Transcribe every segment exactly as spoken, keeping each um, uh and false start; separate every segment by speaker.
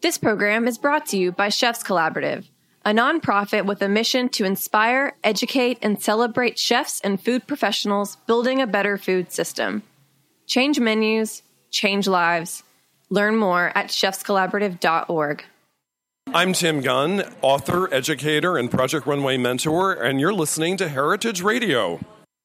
Speaker 1: This program is brought to you by Chefs Collaborative, a nonprofit with a mission to inspire, educate, and celebrate chefs and food professionals building a better food system. Change menus, change lives. Learn more at chefs collaborative dot org.
Speaker 2: I'm Tim Gunn, author, educator, and Project Runway mentor, and you're listening to Heritage Radio.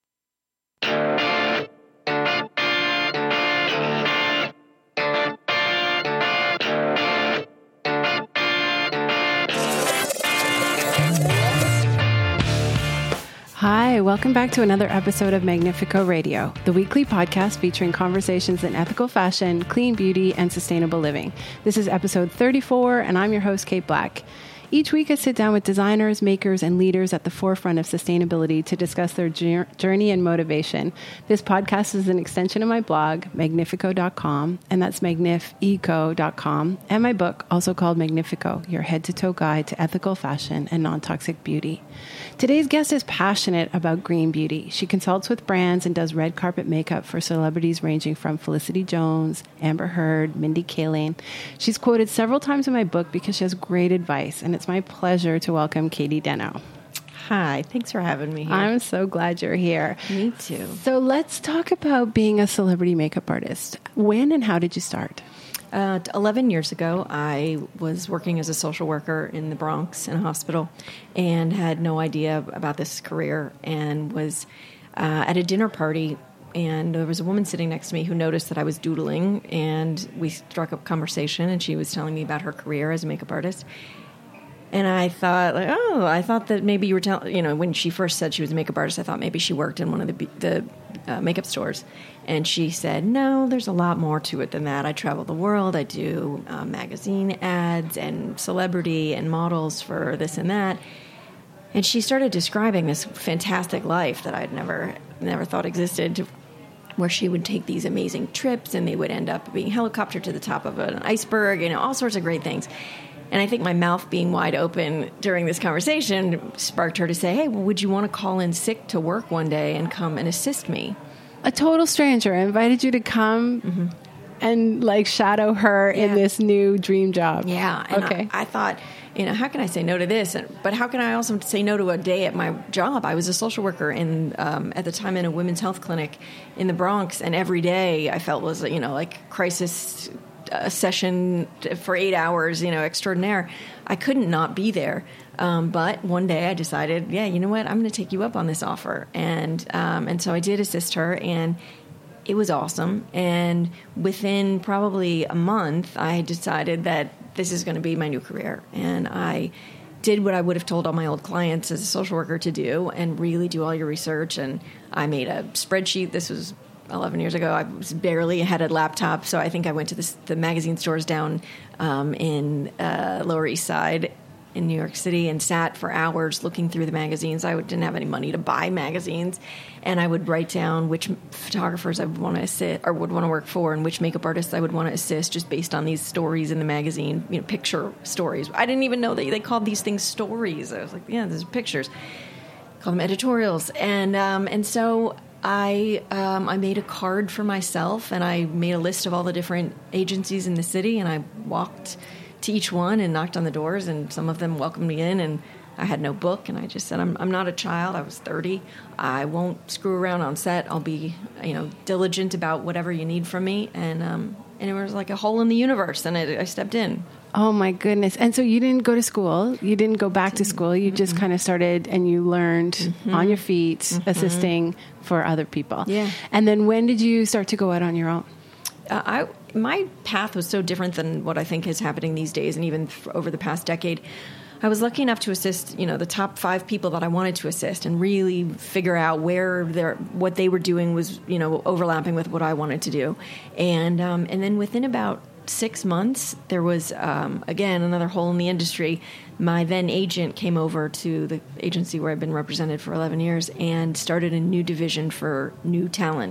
Speaker 3: Hi, welcome back to another episode of Magnifico Radio, the weekly podcast featuring conversations in ethical fashion, clean beauty, and sustainable living. This is episode thirty-four, and I'm your host, Kate Black. Each week, I sit down with designers, makers, and leaders at the forefront of sustainability to discuss their journey and motivation. This podcast is an extension of my blog, magnifico dot com, and that's magnifico dot com, and my book, also called Magnifico, Your Head-to-Toe Guide to Ethical Fashion and Non-Toxic Beauty. Today's guest is passionate about green beauty. She consults with brands and does red carpet makeup for celebrities ranging from Felicity Jones, Amber Heard, Mindy Kaling. She's quoted several times in my book because she has great advice, and it's my pleasure to welcome Katie Deno.
Speaker 4: Hi, thanks for having me here.
Speaker 3: I'm so glad you're here.
Speaker 4: Me too.
Speaker 3: So let's talk about being a celebrity makeup artist. When and how did you start?
Speaker 4: Uh, eleven years ago, I was working as a social worker in the Bronx in a hospital and had no idea about this career, and was uh, at a dinner party, and there was a woman sitting next to me who noticed that I was doodling, and we struck up conversation, and she was telling me about her career as a makeup artist. And I thought, like, oh, I thought that maybe you were telling, you know, when she first said she was a makeup artist, I thought maybe she worked in one of the the uh, makeup stores. And she said, no, there's a lot more to it than that. I travel the world. I do uh, magazine ads and celebrity and models for this and that. And she started describing this fantastic life that I'd never never thought existed, where she would take these amazing trips and they would end up being helicoptered to the top of an iceberg, you know, all sorts of great things. And I think my mouth being wide open during this conversation sparked her to say, hey, well, would you want to call in sick to work one day and come and assist me?
Speaker 3: A total stranger invited you to come mm-hmm. and like shadow her yeah. in this new dream job.
Speaker 4: Yeah. And
Speaker 3: okay.
Speaker 4: I, I thought, you know, how can I say no to this? And, but how can I also say no to a day at my job? I was a social worker in, um, at the time in a women's health clinic in the Bronx. And every day I felt was, you know, like crisis a session for eight hours, you know, extraordinaire. I couldn't not be there. Um, but one day I decided, yeah, you know what? I'm going to take you up on this offer. And, um, and so I did assist her, and it was awesome. And within probably a month, I decided that this is going to be my new career. And I did what I would have told all my old clients as a social worker to do, and really do all your research. And I made a spreadsheet. This was eleven years ago. I was barely had a laptop, so I think I went to this, the magazine stores down um, in uh, Lower East Side in New York City, and sat for hours looking through the magazines. I didn't have any money to buy magazines, and I would write down which photographers I would want to assist or would want to work for, and which makeup artists I would want to assist, just based on these stories in the magazine, you know, picture stories. I didn't even know that they called these things stories. I was like, yeah, these are pictures. Call them editorials, and um, and so. I um, I made a card for myself, and I made a list of all the different agencies in the city, and I walked to each one and knocked on the doors, and some of them welcomed me in, and I had no book, and I just said, I'm I'm not a child. I was thirty. I won't screw around on set. I'll be, you know, diligent about whatever you need from me, and um and it was like a hole in the universe, and I, I stepped in.
Speaker 3: Oh, my goodness. And so you didn't go to school. You didn't go back to school. You mm-hmm. just kind of started and you learned mm-hmm. on your feet, mm-hmm. assisting for other people.
Speaker 4: Yeah.
Speaker 3: And then when did you start to go out on your own?
Speaker 4: Uh, I my path was so different than what I think is happening these days, and even th- over the past decade. I was lucky enough to assist, you know, the top five people that I wanted to assist, and really figure out where their what they were doing was, you know, overlapping with what I wanted to do. And um, and then within about six months, there was, um, again, another hole in the industry. My then agent came over to the agency where I've been represented for eleven years and started a new division for new talent.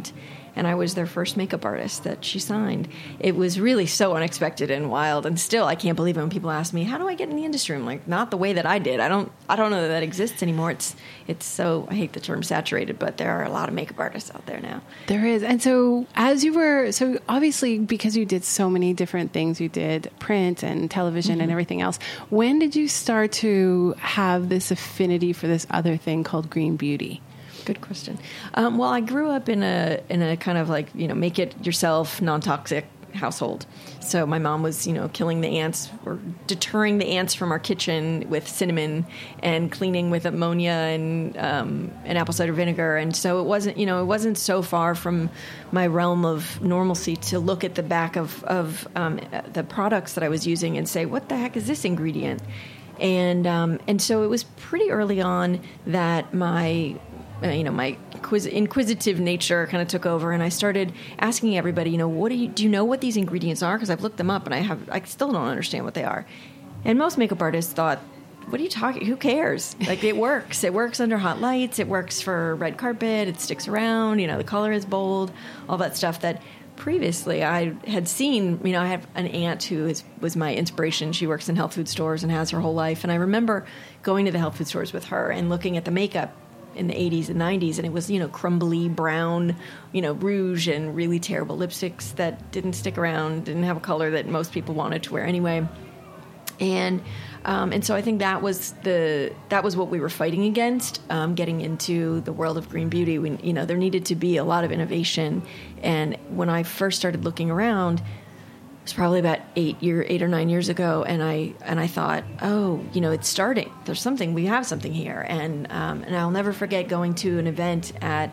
Speaker 4: and I was their first makeup artist that she signed. It was really so unexpected and wild, and still I can't believe it when people ask me, how do I get in the industry? I'm like, not the way that I did. I don't I don't know that that exists anymore. It's it's so, I hate the term saturated, but there are a lot of makeup artists out there now.
Speaker 3: There is. And so as you were, so obviously because you did so many different things, you did print and television mm-hmm. and everything else, when did you start to have this affinity for this other thing called green beauty?
Speaker 4: Good question. Um, well, I grew up in a in a kind of like, you know, make it yourself, non-toxic household. So my mom was, you know, killing the ants or deterring the ants from our kitchen with cinnamon and cleaning with ammonia and um, and apple cider vinegar. And so it wasn't, you know, it wasn't so far from my realm of normalcy to look at the back of, of um, the products that I was using and say, what the heck is this ingredient? And um, and so it was pretty early on that my Uh, you know, my quiz- inquisitive nature kind of took over, and I started asking everybody, you know, what do you do? You know what these ingredients are? Because I've looked them up, and I have, I still don't understand what they are. And most makeup artists thought, what are you talking? Who cares? Like, it works. It works under hot lights. It works for red carpet. It sticks around. You know, the color is bold. All that stuff that previously I had seen. You know, I have an aunt who is, was my inspiration. She works in health food stores and has her whole life. And I remember going to the health food stores with her and looking at the makeup in the eighties and nineties, and it was, you know, crumbly brown, you know, rouge and really terrible lipsticks that didn't stick around, didn't have a color that most people wanted to wear anyway. And um, and so I think that was the that was what we were fighting against, um, getting into the world of green beauty. We, you know, there needed to be a lot of innovation. And when I first started looking around, it was probably about eight year, eight or nine years ago, and I and I thought, oh, you know, it's starting. There's something. We have something here, and um, and I'll never forget going to an event at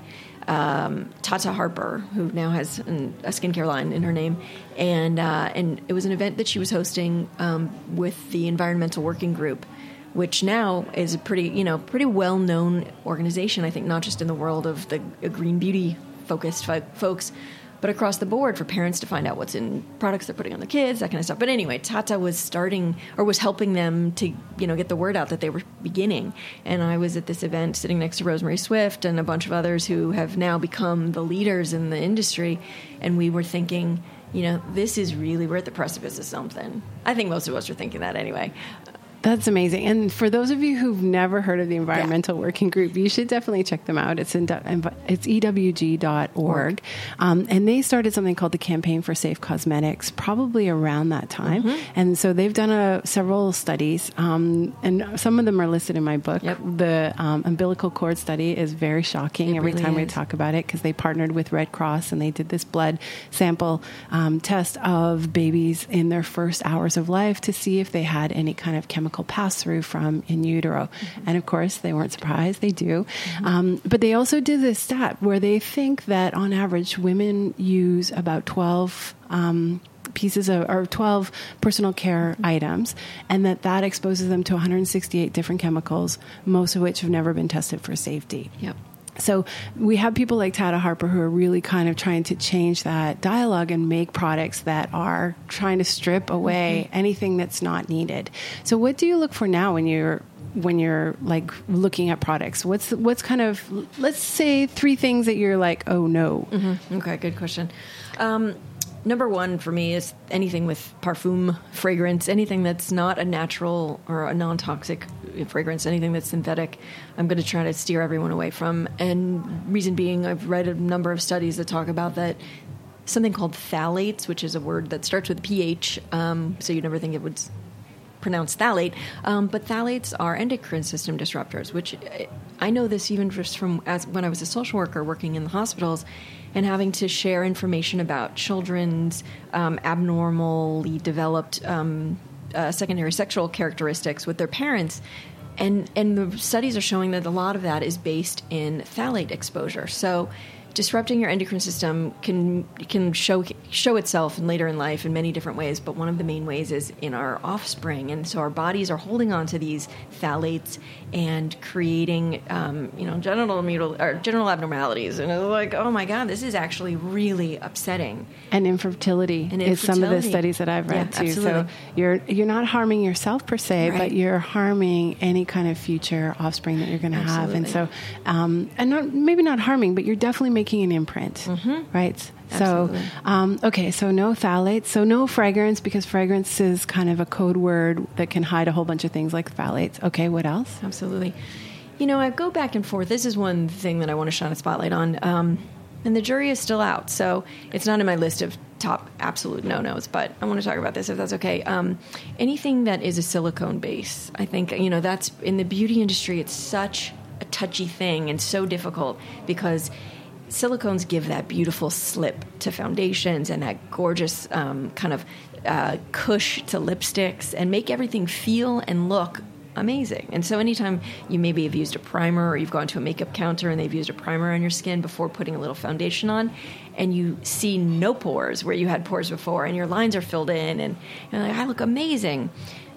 Speaker 4: um, Tata Harper, who now has an, a skincare line in her name, and uh, and it was an event that she was hosting um, with the Environmental Working Group, which now is a pretty, you know, pretty well known organization. I think not just in the world of the uh, green beauty focused fo- folks. But across the board for parents to find out what's in products they're putting on the kids, that kind of stuff. But anyway, Tata was starting or was helping them to, you know, get the word out that they were beginning. And I was at this event sitting next to Rosemary Swift and a bunch of others who have now become the leaders in the industry. And we were thinking, you know, this is really, we're at the precipice of something. I think most of us are thinking that anyway.
Speaker 3: That's amazing. And for those of you who've never heard of the Environmental yeah. Working Group, you should definitely check them out. It's in it's E W G dot org. Um, and they started something called the Campaign for Safe Cosmetics probably around that time. Mm-hmm. And so they've done a, several studies, um, and some of them are listed in my book. Yep. The um, umbilical cord study is very shocking it every really time is. we talk about it, because they partnered with Red Cross and they did this blood sample um, test of babies in their first hours of life to see if they had any kind of chemical pass through from in utero. Mm-hmm. And of course, they weren't surprised. They do. Mm-hmm. Um, but they also did this stat where they think that on average, women use about twelve um, pieces of, or twelve personal care mm-hmm. items, and that that exposes them to one hundred sixty-eight different chemicals, most of which have never been tested for safety.
Speaker 4: Yep.
Speaker 3: So we have people like Tata Harper who are really kind of trying to change that dialogue and make products that are trying to strip away mm-hmm. anything that's not needed. So what do you look for now when you're when you're like looking at products? What's what's kind of, let's say, three things that you're like, oh no.
Speaker 4: Mm-hmm. Okay, good question. Um, Number one for me is anything with parfum, fragrance, anything that's not a natural or a non-toxic fragrance, anything that's synthetic, I'm going to try to steer everyone away from. And reason being, I've read a number of studies that talk about that something called phthalates, which is a word that starts with P H, um, so you'd never think it would pronounce phthalate, um, but phthalates are endocrine system disruptors, which I know this even just from as when I was a social worker working in the hospitals and having to share information about children's um, abnormally developed um, uh, secondary sexual characteristics with their parents. And, and the studies are showing that a lot of that is based in phthalate exposure. So disrupting your endocrine system can can show show itself later in life in many different ways, but one of the main ways is in our offspring. And so our bodies are holding on to these phthalates and creating, um, you know, genital mutil- or genital abnormalities. And it's like, oh my God, this is actually really upsetting.
Speaker 3: And infertility, and infertility is some of the studies that I've read yeah, too. Absolutely. So you're you're not harming yourself per se, right. but you're harming any kind of future offspring that you're going to have. And so, um, and not, maybe not harming, but you're definitely making making an imprint, mm-hmm. right?
Speaker 4: Absolutely.
Speaker 3: So, um, okay, so no phthalates, so no fragrance, because fragrance is kind of a code word that can hide a whole bunch of things like phthalates. Okay, what else?
Speaker 4: Absolutely. You know, I go back and forth. This is one thing that I want to shine a spotlight on. Um, and the jury is still out, so it's not in my list of top absolute no-nos, but I want to talk about this if that's okay. Um, anything that is a silicone base, I think, you know, that's in the beauty industry, it's such a touchy thing and so difficult because silicones give that beautiful slip to foundations and that gorgeous um, kind of uh, cush to lipsticks and make everything feel and look amazing. And so anytime you maybe have used a primer or you've gone to a makeup counter and they've used a primer on your skin before putting a little foundation on and you see no pores where you had pores before and your lines are filled in and you're like, I look amazing.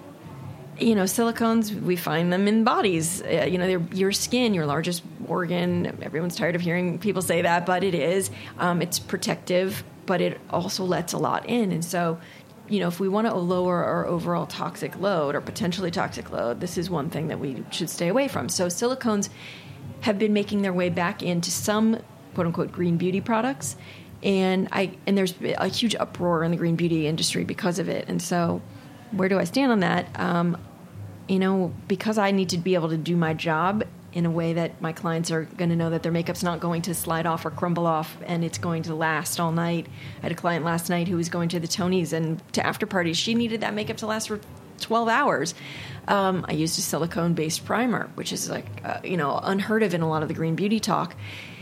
Speaker 4: You know, silicones, we find them in bodies. Uh, you know, they're your skin, your largest organ. Everyone's tired of hearing people say that, but it is. Um, it's protective, but it also lets a lot in. And so, you know, if we want to lower our overall toxic load or potentially toxic load, this is one thing that we should stay away from. So silicones have been making their way back into some quote-unquote green beauty products. And I and there's a huge uproar in the green beauty industry because of it. And so where do I stand on that? Um, you know, because I need to be able to do my job in a way that my clients are going to know that their makeup's not going to slide off or crumble off and it's going to last all night. I had a client last night who was going to the Tonys and to after parties. She needed that makeup to last for twelve hours. Um, I used a silicone-based primer, which is like, uh, you know, unheard of in a lot of the green beauty talk.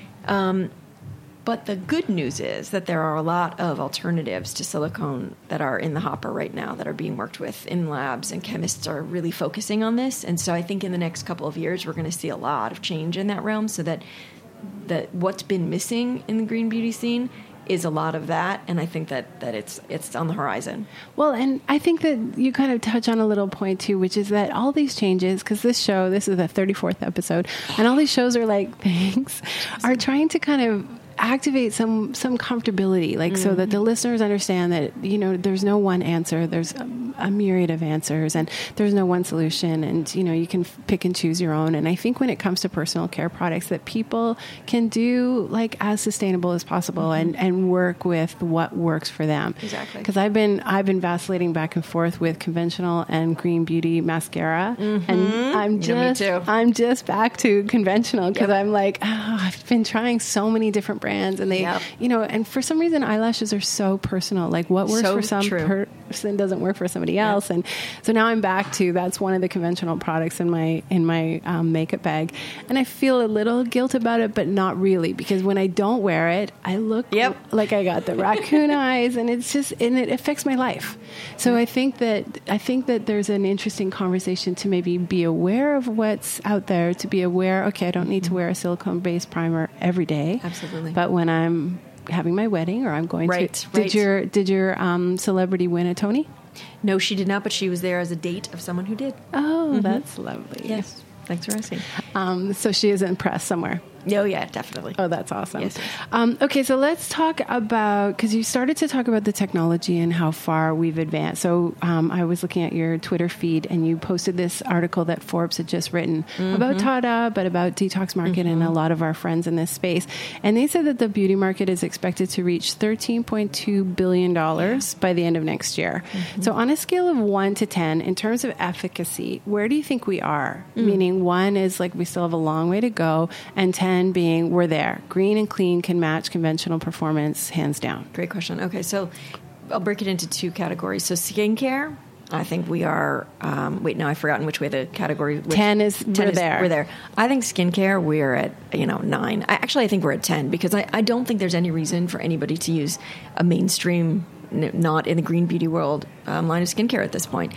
Speaker 4: Um, But the good news is that there are a lot of alternatives to silicone that are in the hopper right now that are being worked with in labs, and chemists are really focusing on this. And so I think in the next couple of years, we're going to see a lot of change in that realm so that, that what's been missing in the green beauty scene is a lot of that, and I think that, that it's it's on the horizon.
Speaker 3: Well, and I think that you kind of touch on a little point, too, which is that all these changes, because this show, this is the thirty-fourth episode, and all these shows are like, thanks, are trying to kind of activate some some comfortability, like mm-hmm. so that the listeners understand that, you know, there's no one answer, there's a, a myriad of answers, and there's no one solution, and, you know, you can f- pick and choose your own. And I think when it comes to personal care products, that people can do like as sustainable as possible mm-hmm. and, and work with what works for them.
Speaker 4: Exactly.
Speaker 3: Because I've been I've been vacillating back and forth with conventional and green beauty mascara,
Speaker 4: mm-hmm.
Speaker 3: and I'm just
Speaker 4: yeah, me too.
Speaker 3: I'm just back to conventional because
Speaker 4: yep.
Speaker 3: I'm like, oh, I've been trying so many different brands. Brands and they,
Speaker 4: yep.
Speaker 3: you know, and for some reason, eyelashes are so personal. Like what works
Speaker 4: so
Speaker 3: for some
Speaker 4: true.
Speaker 3: person doesn't work for somebody else.
Speaker 4: Yep.
Speaker 3: And so now I'm back to that's one of the conventional products in my in my um, makeup bag, and I feel a little guilt about it, but not really, because when I don't wear it, I look
Speaker 4: yep.
Speaker 3: like I got the raccoon eyes, and it's just and it affects my life. So I think that I think that there's an interesting conversation to maybe be aware of what's out there, to be aware. Okay, I don't need to wear a silicone-based primer every day.
Speaker 4: Absolutely.
Speaker 3: But when I'm having my wedding or I'm going
Speaker 4: right,
Speaker 3: to...
Speaker 4: Right.
Speaker 3: Did your did your um, celebrity win a Tony?
Speaker 4: No, she did not, but she was there as a date of someone who did.
Speaker 3: Oh, mm-hmm. That's lovely.
Speaker 4: Yes. Thanks for asking.
Speaker 3: Um, so she is in press somewhere.
Speaker 4: Oh, yeah, definitely.
Speaker 3: Oh, that's awesome.
Speaker 4: Yes, yes.
Speaker 3: Um, okay, so let's talk about, because you started to talk about the technology and how far we've advanced. So um, I was looking at your Twitter feed, and you posted this article that Forbes had just written mm-hmm. about Tata, but about Detox Market mm-hmm. and a lot of our friends in this space. And they said that the beauty market is expected to reach thirteen point two billion dollars yeah. by the end of next year. Mm-hmm. So on a scale of one to ten, in terms of efficacy, where do you think we are? Mm. Meaning one is like we still have a long way to go, and ten being we're there. Green and clean can match conventional performance hands down.
Speaker 4: Great question. Okay, so I'll break it into two categories. So skincare, I think we are, um, wait, now I've forgotten which way the category. Which,
Speaker 3: ten is,
Speaker 4: ten
Speaker 3: we're
Speaker 4: is,
Speaker 3: there.
Speaker 4: We're there. I think skincare, we're at, you know, nine. I, actually, I think we're at ten because I, I don't think there's any reason for anybody to use a mainstream, n- not in the green beauty world, um, line of skincare at this point.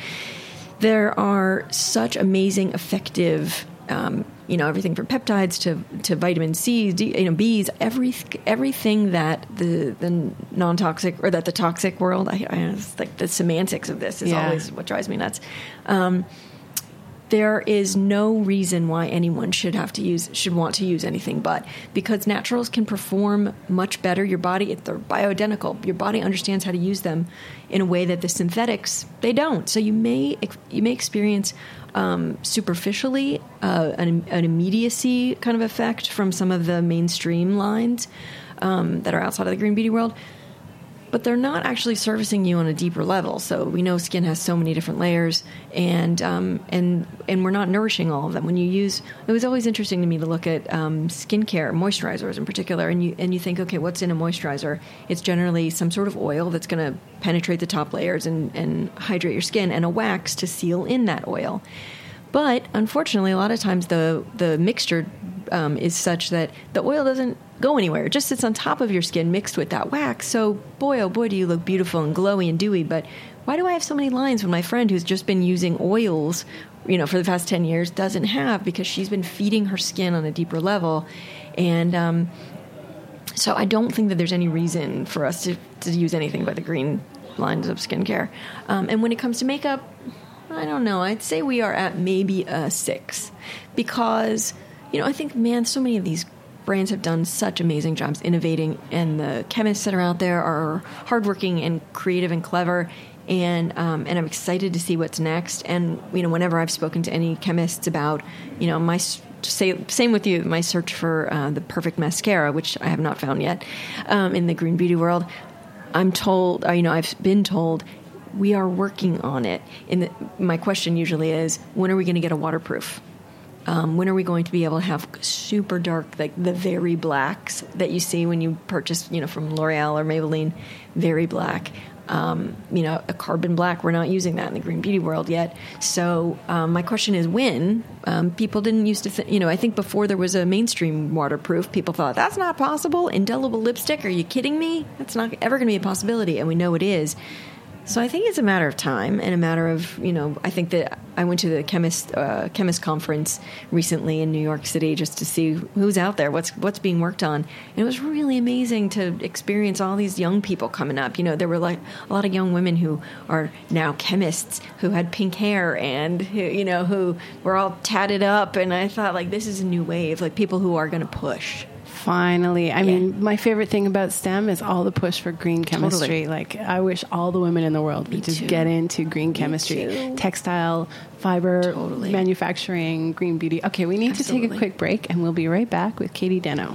Speaker 4: There are such amazing, effective Um, you know, everything from peptides to, to vitamin C, D, you know, B's, every, everything that the, the non-toxic or that the toxic world, I, I it's like the semantics of this is
Speaker 3: yeah.
Speaker 4: always what drives me nuts. Um, there is no reason why anyone should have to use should want to use anything but, because naturals can perform much better. Your body, they're bioidentical. Your body understands how to use them in a way that the synthetics, they don't. So you may you may experience um, superficially uh, an, an immediacy kind of effect from some of the mainstream lines um, that are outside of the green beauty world. But they're not actually servicing you on a deeper level. So we know skin has so many different layers, and um, and and we're not nourishing all of them. When you use, it was always interesting to me to look at um, skincare, moisturizers in particular, and you and you think, okay, what's in a moisturizer? It's generally some sort of oil that's going to penetrate the top layers and, and hydrate your skin, and a wax to seal in that oil. But unfortunately, a lot of times the the mixture um, is such that the oil doesn't go anywhere. It just sits on top of your skin mixed with that wax. So boy, oh boy, do you look beautiful and glowy and dewy. But why do I have so many lines when my friend who's just been using oils, you know, for the past ten years doesn't have? Because she's been feeding her skin on a deeper level. And um, so I don't think that there's any reason for us to, to use anything but the green lines of skincare. Um, and when it comes to makeup, I don't know. I'd say we are at maybe a six. Because, you know, I think, man, so many of these brands have done such amazing jobs innovating, and the chemists that are out there are hardworking and creative and clever, and um, and I'm excited to see what's next. And you know, whenever I've spoken to any chemists about, you know, my say same with you, my search for uh, the perfect mascara, which I have not found yet um, in the green beauty world, I'm told, uh, you know, I've been told we are working on it. And my question usually is, when are we going to get a waterproof? Um, when are we going to be able to have super dark, like the very blacks that you see when you purchase, you know, from L'Oreal or Maybelline, very black, um, you know, a carbon black. We're not using that in the green beauty world yet. So um, my question is when. Um, people didn't used to, th- you know, I think before there was a mainstream waterproof, people thought, that's not possible. Indelible lipstick, are you kidding me? That's not ever going to be a possibility. And we know it is. So I think it's a matter of time and a matter of, you know, I think that I went to the chemist uh, chemist conference recently in New York City just to see who's out there, what's what's being worked on. And it was really amazing to experience all these young people coming up. You know, there were like a lot of young women who are now chemists who had pink hair and, who, you know, who were all tatted up. And I thought, like, this is a new wave, like people who are going to push.
Speaker 3: Finally. I yeah. mean, my favorite thing about STEM is all the push for green chemistry.
Speaker 4: Totally.
Speaker 3: Like, I wish all the women in the world would Me just too. get into green Me chemistry. Too. Textile, fiber, totally. manufacturing, green beauty. Okay, we need Absolutely. to take a quick break, and we'll be right back with Katie Deno.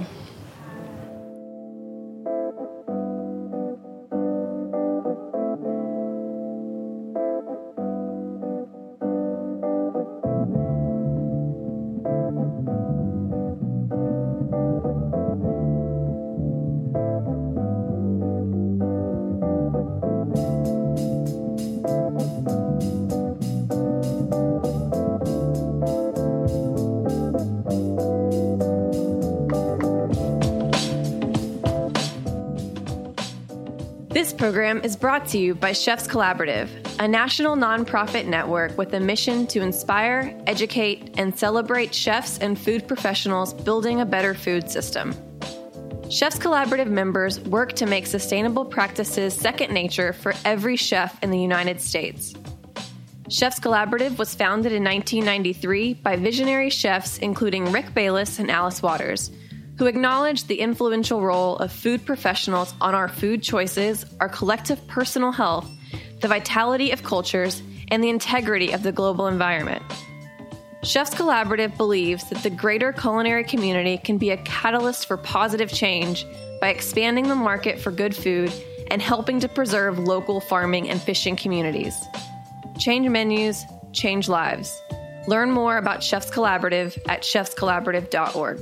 Speaker 1: This program is brought to you by Chefs Collaborative, a national nonprofit network with a mission to inspire, educate, and celebrate chefs and food professionals building a better food system. Chefs Collaborative members work to make sustainable practices second nature for every chef in the United States. Chefs Collaborative was founded in nineteen ninety-three by visionary chefs including Rick Bayless and Alice Waters, who acknowledged the influential role of food professionals on our food choices, our collective personal health, the vitality of cultures, and the integrity of the global environment. Chefs Collaborative believes that the greater culinary community can be a catalyst for positive change by expanding the market for good food and helping to preserve local farming and fishing communities. Change menus, change lives. Learn more about Chefs Collaborative at chefs collaborative dot org.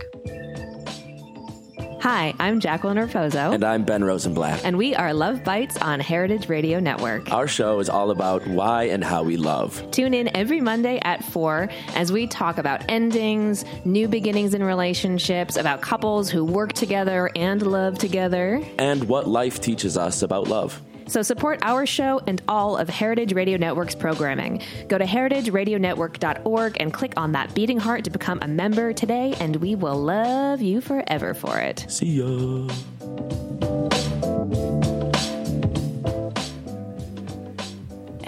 Speaker 5: Hi, I'm Jacqueline Raposo.
Speaker 6: And I'm Ben Rosenblatt.
Speaker 5: And we are Love Bites on Heritage Radio Network.
Speaker 6: Our show is all about why and how we love.
Speaker 5: Tune in every Monday at four as we talk about endings, new beginnings in relationships, about couples who work together and love together.
Speaker 6: And what life teaches us about love.
Speaker 5: So support our show and all of Heritage Radio Network's programming. Go to heritage radio network dot org and click on that beating heart to become a member today, and we will love you forever for it.
Speaker 6: See ya.
Speaker 3: And we're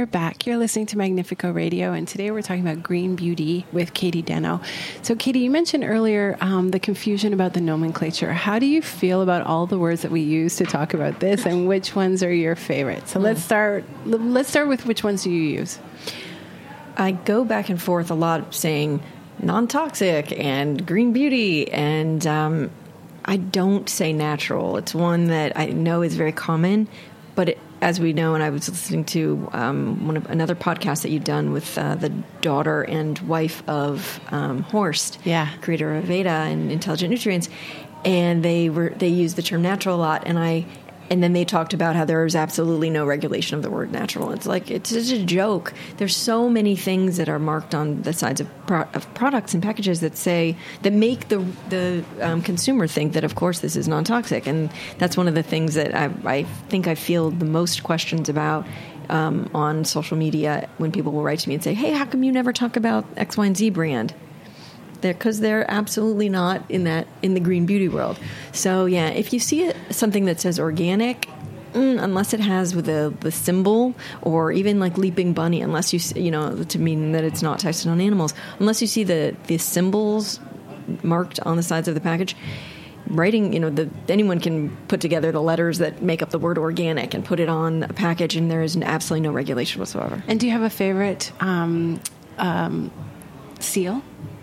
Speaker 3: we're back. You're listening to Magnifico Radio, and today we're talking about green beauty with Katie Deno. So, Katie, you mentioned earlier um, the confusion about the nomenclature. How do you feel about all the words that we use to talk about this, and which ones are your favorites? So, mm. let's start. Let's start with which ones do you use?
Speaker 4: I go back and forth a lot, saying non-toxic and green beauty, and um, I don't say natural. It's one that I know is very common, but it, as we know, and I was listening to um, one of another podcast that you've done with uh, the daughter and wife of um, Horst,
Speaker 3: yeah,
Speaker 4: creator of Veda and Intelligent Nutrients, and they were they used the term natural a lot, and I. And then they talked about how there is absolutely no regulation of the word natural. It's like, it's just a joke. There's so many things that are marked on the sides of, pro- of products and packages that say, that make the the um, consumer think that, of course, this is non-toxic. And that's one of the things that I, I think I feel the most questions about um, on social media when people will write to me and say, hey, how come you never talk about X, Y, and Z brand? Because they're absolutely not in that in the green beauty world. So yeah, if you see it, something that says organic, mm, unless it has with the the symbol, or even like Leaping Bunny, unless you you know to mean that it's not tested on animals, unless you see the the symbols marked on the sides of the package. Writing, you know, the, anyone can put together the letters that make up the word organic and put it on a package, and there is absolutely no regulation whatsoever.
Speaker 3: And do you have a favorite um, um, seal?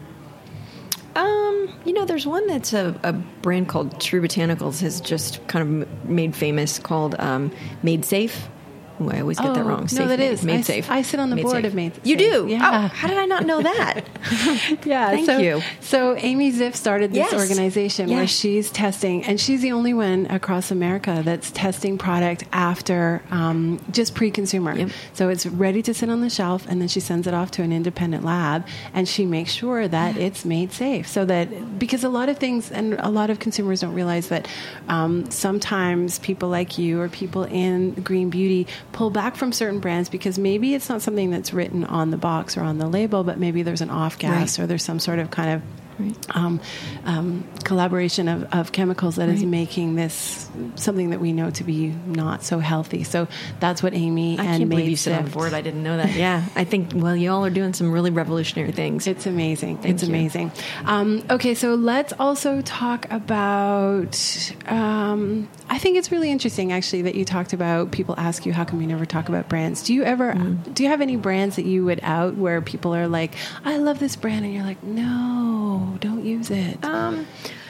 Speaker 4: Um, you know, there's one that's a, a brand called True Botanicals has just kind of made famous called um, Made Safe. Ooh, I always get
Speaker 3: oh,
Speaker 4: that wrong. Safe
Speaker 3: no, that
Speaker 4: made,
Speaker 3: is.
Speaker 4: Made
Speaker 3: I,
Speaker 4: Safe.
Speaker 3: I sit on the
Speaker 4: made
Speaker 3: board
Speaker 4: safe.
Speaker 3: of Made Safe.
Speaker 4: You do?
Speaker 3: Yeah.
Speaker 4: Oh, how did I not know that?
Speaker 3: yeah.
Speaker 4: Thank
Speaker 3: so,
Speaker 4: you.
Speaker 3: So Amy Ziff started this
Speaker 4: Yes.
Speaker 3: organization
Speaker 4: Yes.
Speaker 3: where she's testing, and she's the only one across America that's testing product after um, just pre-consumer.
Speaker 4: Yep.
Speaker 3: So it's ready to sit on the shelf, and then she sends it off to an independent lab, and she makes sure that it's made safe. So that, because a lot of things, and a lot of consumers don't realize that um, sometimes people like you or people in green beauty pull back from certain brands because maybe it's not something that's written on the box or on the label, but maybe there's an off gas
Speaker 4: right.
Speaker 3: or there's some sort of kind of
Speaker 4: Right.
Speaker 3: Um, um, collaboration of, of chemicals that
Speaker 4: right.
Speaker 3: is making this something that we know to be not so healthy. So that's what Amy
Speaker 4: I
Speaker 3: and
Speaker 4: can't believe
Speaker 3: Made
Speaker 4: you sit on
Speaker 3: Safe-
Speaker 4: board. I didn't know that. Yeah. I think, well, you all are doing some really revolutionary things.
Speaker 3: It's amazing.
Speaker 4: Thank
Speaker 3: it's
Speaker 4: you.
Speaker 3: amazing. Um, okay, so let's also talk about. Um, I think it's really interesting, actually, that you talked about people ask you, how come you never talk about brands? Do you ever, mm. do you have any brands that you would out where people are like, I love this brand, and you're like, no, don't use it?
Speaker 4: Um,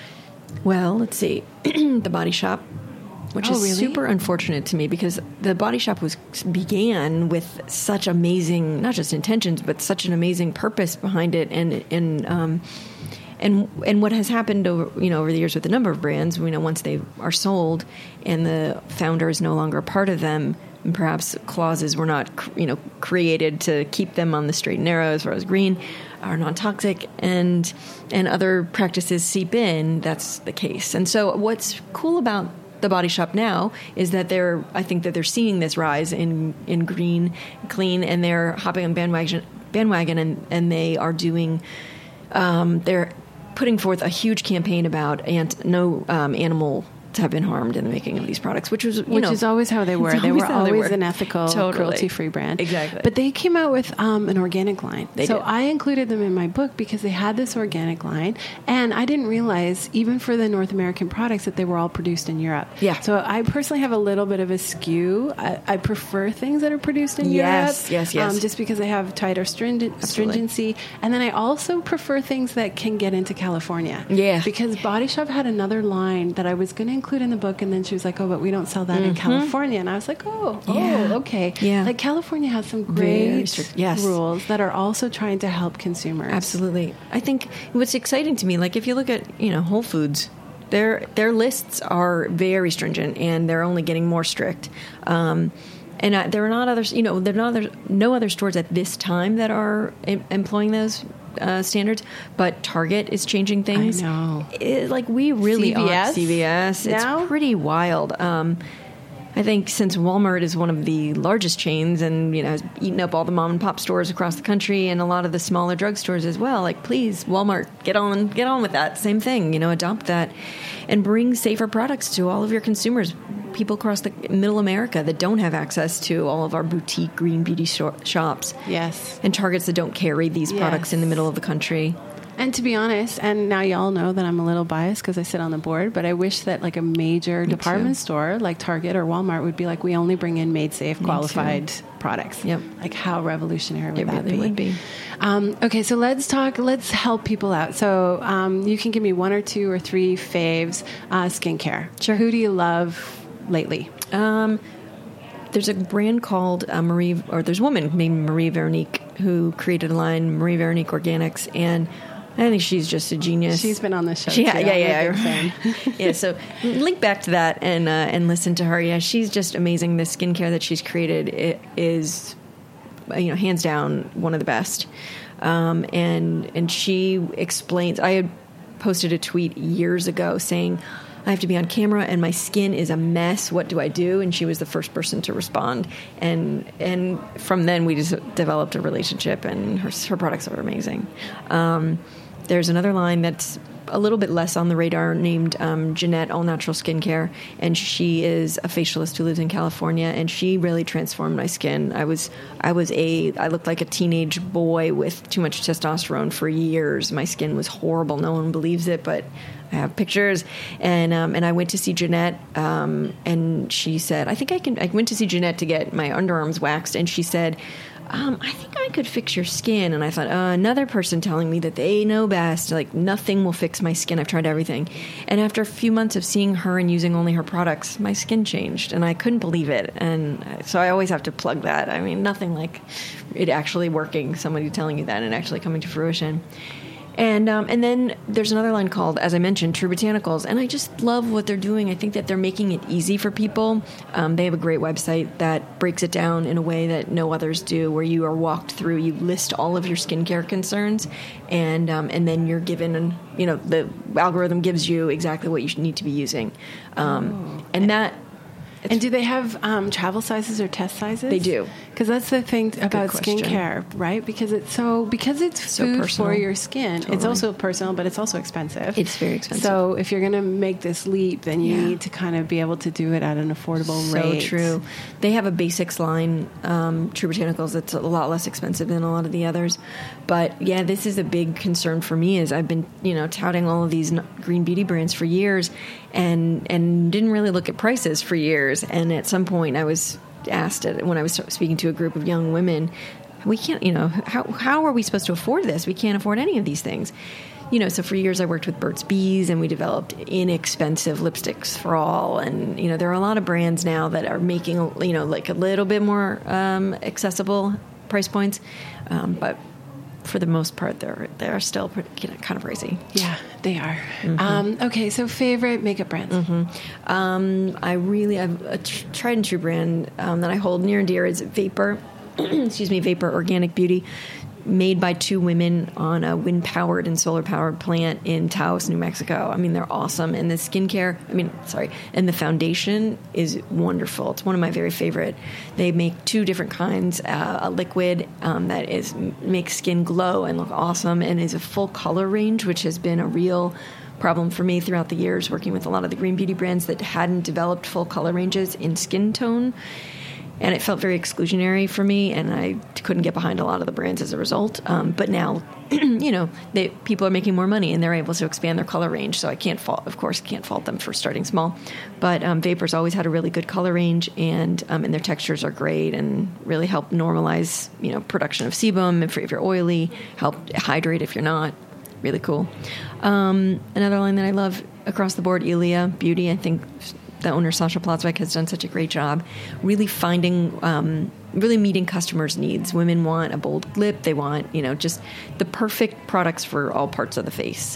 Speaker 4: well, let's see. The Body Shop, which
Speaker 3: Oh,
Speaker 4: is
Speaker 3: really?
Speaker 4: super unfortunate to me because the Body Shop was began with such amazing, not just intentions, but such an amazing purpose behind it, and and um, and and what has happened over you know over the years with a number of brands, we know once they are sold and the founder is no longer a part of them, and perhaps clauses were not you know created to keep them on the straight and narrow as far as green, are non-toxic, and and other practices seep in. That's the case. And so what's cool about the Body Shop now is that they're I think that they're seeing this rise in in green, clean, and they're hopping on bandwagon bandwagon and and they are doing um, they're putting forth a huge campaign about ant, no um, animal to have been harmed in the making of these products, which was you
Speaker 3: which
Speaker 4: know,
Speaker 3: is always how they were.
Speaker 4: it's
Speaker 3: They were
Speaker 4: how they
Speaker 3: always
Speaker 4: were.
Speaker 3: an ethical,
Speaker 4: Totally.
Speaker 3: cruelty-free brand.
Speaker 4: Exactly.
Speaker 3: But they came out with um, an organic line.
Speaker 4: They
Speaker 3: so
Speaker 4: did.
Speaker 3: I included them in my book because they had this organic line, and I didn't realize, even for the North American products, that they were all produced in Europe.
Speaker 4: Yeah.
Speaker 3: So I personally have a little bit of a skew. I, I prefer things that are produced in
Speaker 4: Yes,
Speaker 3: Europe.
Speaker 4: yes, yes.
Speaker 3: Um, just because they have tighter stringent,
Speaker 4: Absolutely.
Speaker 3: stringency. And then I also prefer things that can get into California.
Speaker 4: Yeah.
Speaker 3: Because Body Shop had another line that I was going to include in the book, and then she was like, oh, but we don't sell that in California. And I was like, oh,
Speaker 4: Yeah.
Speaker 3: oh, okay.
Speaker 4: Yeah.
Speaker 3: Like California has some
Speaker 4: Very
Speaker 3: great
Speaker 4: strict- yes.
Speaker 3: rules that are also trying to help consumers.
Speaker 4: Absolutely. I think what's exciting to me, like if you look at, you know, Whole Foods, their their lists are very stringent and they're only getting more strict. Um, and uh, there are not others, you know, there are not other, no other stores at this time that are em- employing those uh, standards, but Target is changing things.
Speaker 3: I know.
Speaker 4: It, like we really
Speaker 3: C V S
Speaker 4: are C V S.
Speaker 3: now?
Speaker 4: It's pretty wild. Um, I think since Walmart is one of the largest chains and, you know, has eaten up all the mom and pop stores across the country and a lot of the smaller drugstores as well, like, please, Walmart, get on, get on with that. Same thing, you know, adopt that and bring safer products to all of your consumers. people across the middle America that don't have access to all of our boutique green beauty sh- shops.
Speaker 3: Yes.
Speaker 4: And Targets that don't carry these products
Speaker 3: Yes.
Speaker 4: in the middle of the country.
Speaker 3: And to be honest, and now y'all know that I'm a little biased because I sit on the board, but I wish that like a major
Speaker 4: Me
Speaker 3: department
Speaker 4: too.
Speaker 3: store like Target or Walmart would be like, we only bring in made safe,
Speaker 4: Me
Speaker 3: qualified
Speaker 4: too.
Speaker 3: products.
Speaker 4: Yep.
Speaker 3: Like how revolutionary would
Speaker 4: It
Speaker 3: that
Speaker 4: really
Speaker 3: be?
Speaker 4: would be.
Speaker 3: Um, okay, so let's talk, let's help people out. So um, you can give me one or two or three faves, uh, skincare.
Speaker 4: Sure.
Speaker 3: Who do you love lately?
Speaker 4: Um, there's a brand called uh, Marie, or there's a woman named Marie Veronique who created a line, Marie Veronique Organics, and I think she's just a genius.
Speaker 3: She's been on the show.
Speaker 4: Yeah,
Speaker 3: too.
Speaker 4: yeah,
Speaker 3: I'm a
Speaker 4: yeah.
Speaker 3: big fan.
Speaker 4: yeah, so link back to that and uh, and listen to her. Yeah, she's just amazing. The skincare that she's created it is, you know, hands down one of the best. Um, and and she explains. I had posted a tweet years ago saying, I have to be on camera and my skin is a mess. What do I do? And she was the first person to respond. And and from then we just developed a relationship, and her her products are amazing. Um, there's another line that's a little bit less on the radar named um, Jeanette All Natural Skincare, and she is a facialist who lives in California, and she really transformed my skin. I was I was a I looked like a teenage boy with too much testosterone for years. My skin was horrible. No one believes it, but I have pictures, and um, and I went to see Jeanette, um, and she said, I think I can. I went to see Jeanette to get my underarms waxed, and she said, Um, I think I could fix your skin. And I thought, uh, another person telling me that they know best. Like, nothing will fix my skin. I've tried everything. And after a few months of seeing her and using only her products, my skin changed. And I couldn't believe it. And so I always have to plug that. I mean, nothing like it actually working, somebody telling you that and actually coming to fruition. And um, and then there's another line called, as I mentioned, True Botanicals. And I just love what they're doing. I think that they're making it easy for people. Um, they have a great website that breaks it down in a way that no others do, where you are walked through, you list all of your skincare concerns, and um, and then you're given, an, you know, the algorithm gives you exactly what you need to be using. Um, oh. And that...
Speaker 3: And do they have um, travel sizes or test sizes?
Speaker 4: They do.
Speaker 3: Because that's the thing about skincare, right? Because it's so because it's
Speaker 4: so
Speaker 3: food
Speaker 4: personal.
Speaker 3: for your skin.
Speaker 4: Totally.
Speaker 3: It's also personal, but it's also expensive.
Speaker 4: It's very expensive.
Speaker 3: So if you're going to make this leap, then you
Speaker 4: yeah.
Speaker 3: need to kind of be able to do it at an affordable
Speaker 4: so
Speaker 3: rate.
Speaker 4: So true. They have a basics line, um, True Botanicals, that's a lot less expensive than a lot of the others. But yeah, this is a big concern for me. Is I've been, you know, touting all of these green beauty brands for years, and and didn't really look at prices for years. And at some point, I was asked it when I was speaking to a group of young women, we can't, you know, how how are we supposed to afford this? We can't afford any of these things. You know, so for years I worked with Burt's Bees, and we developed inexpensive lipsticks for all. And, you know, there are a lot of brands now that are making, you know, like a little bit more um, accessible price points. Um, but for the most part, they're they're still pretty, you know, kind of pricey.
Speaker 3: Yeah, they are.
Speaker 4: Mm-hmm.
Speaker 3: Um, okay, so favorite makeup brands?
Speaker 4: Mm-hmm. Um, I really, I've a tr- tried and true brand um, that I hold near and dear is Vapor. Excuse me, Vapor Organic Beauty, made by two women on a wind-powered and solar-powered plant in Taos, New Mexico. I mean, they're awesome. And the skincare, I mean, sorry, and the foundation is wonderful. It's one of my very favorite. They make two different kinds, uh, a liquid um, that is makes skin glow and look awesome, and is a full color range, which has been a real problem for me throughout the years, working with a lot of the green beauty brands that hadn't developed full color ranges in skin tone. And it felt very exclusionary for me, and I couldn't get behind a lot of the brands as a result. Um, but now, you know, they, people are making more money, and they're able to expand their color range. So I can't fault, of course, can't fault them for starting small. But um, Vapor's always had a really good color range, and um, and their textures are great, and really help normalize, you know, production of sebum if you're oily, help hydrate if you're not. Really cool. Um, another line that I love across the board, Ilia Beauty. I think the owner, Sasha Platzbeck, has done such a great job really finding, um, really meeting customers' needs. Women want a bold lip. They want, you know, just the perfect products for all parts of the face.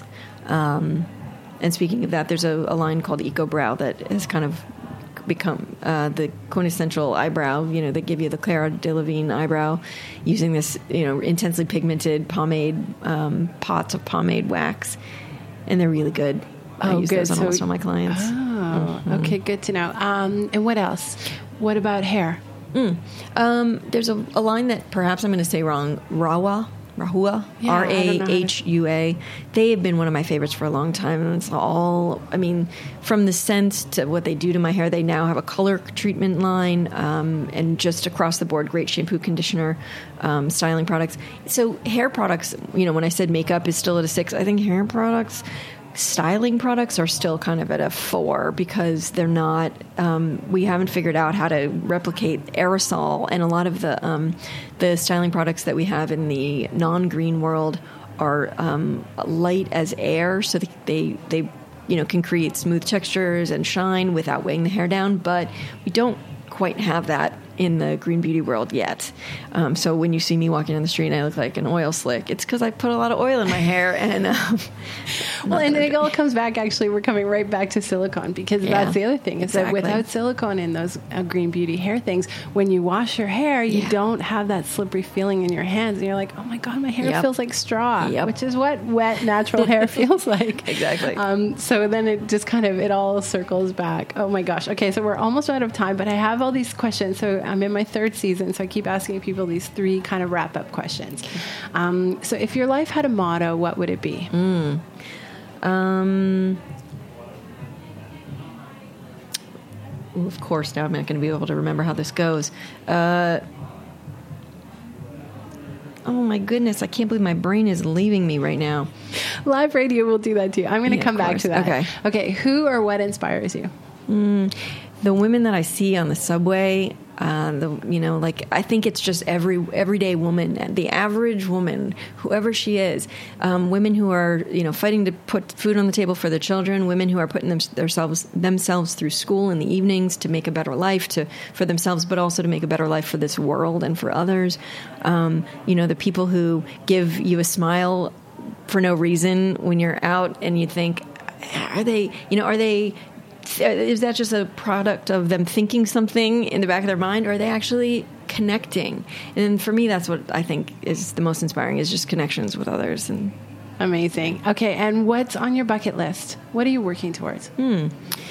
Speaker 4: Um, and speaking of that, there's a, a line called Eco Brow that has kind of become uh, the quintessential eyebrow. You know, they give you the Clara Delevingne eyebrow using this, you know, intensely pigmented pomade, um, pots of pomade wax. And they're really good. I
Speaker 3: Oh,
Speaker 4: use
Speaker 3: good.
Speaker 4: those on
Speaker 3: So-
Speaker 4: almost all my clients.
Speaker 3: Oh,
Speaker 4: Mm-hmm.
Speaker 3: okay, good to know. Um, and what else? What about hair?
Speaker 4: Mm. Um, there's a, a line that perhaps I'm going to say wrong. Rawa, Rahua,
Speaker 3: Yeah,
Speaker 4: R
Speaker 3: I don't know
Speaker 4: A
Speaker 3: how to-
Speaker 4: H U A. They have been one of my favorites for a long time. And it's all, I mean, from the scent to what they do to my hair, they now have a color treatment line um, and just across the board, great shampoo, conditioner, um, styling products. So hair products, you know, when I said makeup is still at a six, I think hair products, styling products are still kind of at a four because they're not, um, we haven't figured out how to replicate aerosol, and a lot of the um, the styling products that we have in the non-green world are um, light as air, so they, they they you know can create smooth textures and shine without weighing the hair down, but we don't quite have that in the green beauty world yet. Um, so when you see me walking down the street and I look like an oil slick, it's because I put a lot of oil in my hair. And um,
Speaker 3: Well, and it all comes back, actually, we're coming right back to silicone, because
Speaker 4: Yeah,
Speaker 3: that's the other thing, is
Speaker 4: exactly.
Speaker 3: that without silicone in those uh, green beauty hair things, when you wash your hair, you
Speaker 4: Yeah.
Speaker 3: don't have that slippery feeling in your hands. And you're like, oh my God, my hair
Speaker 4: Yep.
Speaker 3: feels like straw,
Speaker 4: Yep.
Speaker 3: which is what wet, natural hair feels like.
Speaker 4: Exactly.
Speaker 3: Um, so then it just kind of, it all circles back. Oh my gosh. Okay, so we're almost out of time, but I have all these questions. So I'm in my third season, so I keep asking people these three kind of wrap-up questions. Um, so if your life had a motto, what would it be?
Speaker 4: Mm. Um, ooh, of course, now I'm not going to be able to remember how this goes. Uh, oh my goodness, I can't believe my brain is leaving me right now.
Speaker 3: Live radio will do that too. I'm going to
Speaker 4: Yeah,
Speaker 3: come
Speaker 4: of
Speaker 3: back
Speaker 4: course.
Speaker 3: to that.
Speaker 4: Okay.
Speaker 3: Okay. Who or what inspires you?
Speaker 4: Mm, the women that I see on the subway, uh, the you know, like I think it's just every everyday woman, the average woman, whoever she is, um, women who are you know fighting to put food on the table for their children, women who are putting them, themselves themselves through school in the evenings to make a better life to for themselves, but also to make a better life for this world and for others. Um, you know, the people who give you a smile for no reason when you're out, and you think, are they, you know, are they? Is that just a product of them thinking something in the back of their mind, or are they actually connecting? And for me, that's what I think is the most inspiring, is just connections with others. And
Speaker 3: Amazing. Okay, and what's on your bucket list? What are you working towards?
Speaker 4: Hmm.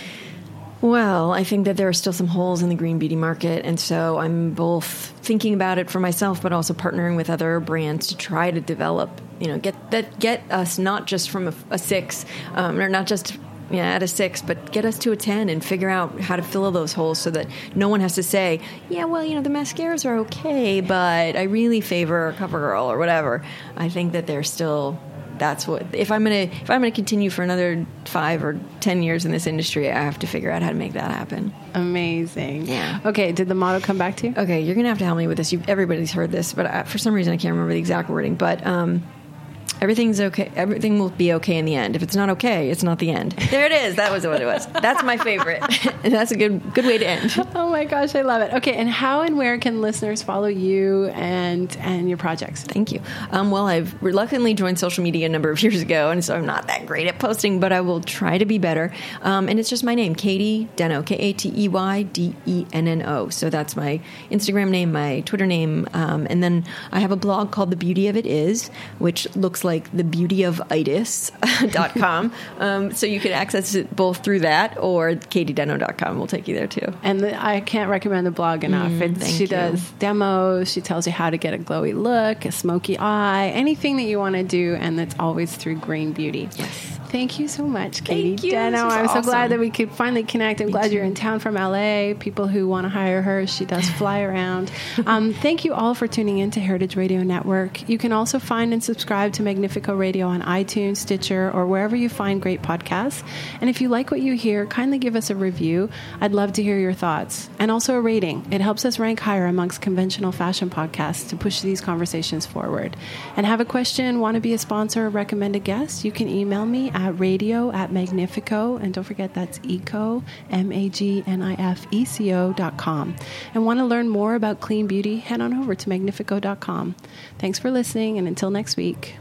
Speaker 4: Well, I think that there are still some holes in the green beauty market, and so I'm both thinking about it for myself, but also partnering with other brands to try to develop, you know, get that get us not just from a, a six, um, or not just yeah, at a six, but get us to a ten and figure out how to fill those holes so that no one has to say, yeah, well, you know, the mascaras are okay, but I really favor CoverGirl or whatever. I think that they're still, that's what, if I'm going to, if I'm going to continue for another five or ten years in this industry, I have to figure out how to make that happen.
Speaker 3: Amazing.
Speaker 4: Yeah.
Speaker 3: Okay, did the motto come back to you?
Speaker 4: Okay, you're going to have to help me with this. You've, everybody's heard this, but I, for some reason I can't remember the exact wording, but, um, everything's okay. Everything will be okay in the end. If it's not okay, it's not the end. There it is. That was what it was. That's my favorite. And that's a good good way to end.
Speaker 3: Oh my gosh, I love it. Okay, and how and where can listeners follow you and and your projects?
Speaker 4: Thank you. Um, well, I've reluctantly joined social media a number of years ago, and so I'm not that great at posting, but I will try to be better. Um, and it's just my name, Katie Deno, K A T E Y D E N N O. So that's my Instagram name, my Twitter name. Um, and then I have a blog called The Beauty of It Is, which looks like the beauty of itis dot com. um, so you can access it both through that or katie deno dot com will take you there too.
Speaker 3: And the, I can't recommend the blog enough.
Speaker 4: Mm,
Speaker 3: it's,
Speaker 4: thank
Speaker 3: she
Speaker 4: you.
Speaker 3: does demos. She tells you how to get a glowy look, a smoky eye, anything that you want to do, and that's always through green beauty.
Speaker 4: Yes.
Speaker 3: Thank you so much, Katie
Speaker 4: Thank you.
Speaker 3: Deno.
Speaker 4: This was
Speaker 3: I'm so
Speaker 4: awesome.
Speaker 3: glad that we could finally connect. I'm
Speaker 4: Me
Speaker 3: glad
Speaker 4: too.
Speaker 3: you're in town from L A. People who want to hire her, she does fly around. Um, thank you all for tuning in to Heritage Radio Network. You can also find and subscribe to Magnifico Radio on iTunes, Stitcher, or wherever you find great podcasts. And if you like what you hear, kindly give us a review. I'd love to hear your thoughts. And also a rating. It helps us rank higher amongst conventional fashion podcasts to push these conversations forward. And have a question, want to be a sponsor, or recommend a guest, you can email me at radio at Magnifico, and don't forget that's eco, M A G N I F E C O dot com. And want to learn more about clean beauty, head on over to magnifico dot com. Thanks for listening, and until next week.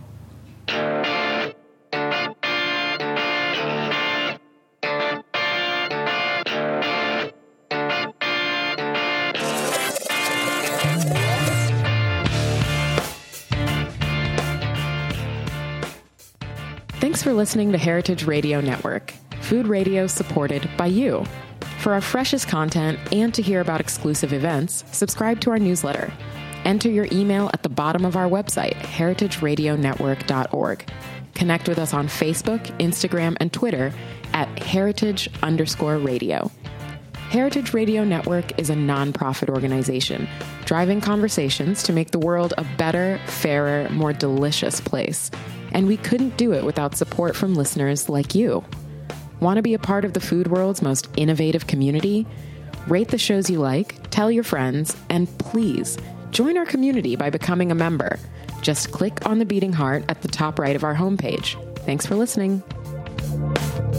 Speaker 7: Thanks for listening to Heritage Radio Network, food radio supported by you. For our freshest content and to hear about exclusive events, subscribe to our newsletter. Enter your email at the bottom of our website, heritage radio network dot org. Connect with us on Facebook, Instagram, and Twitter at heritage underscore radio. Heritage Radio Network is a nonprofit organization driving conversations to make the world a better, fairer, more delicious place. And we couldn't do it without support from listeners like you. Want to be a part of the food world's most innovative community? Rate the shows you like, tell your friends, and please join our community by becoming a member. Just click on the beating heart at the top right of our homepage. Thanks for listening.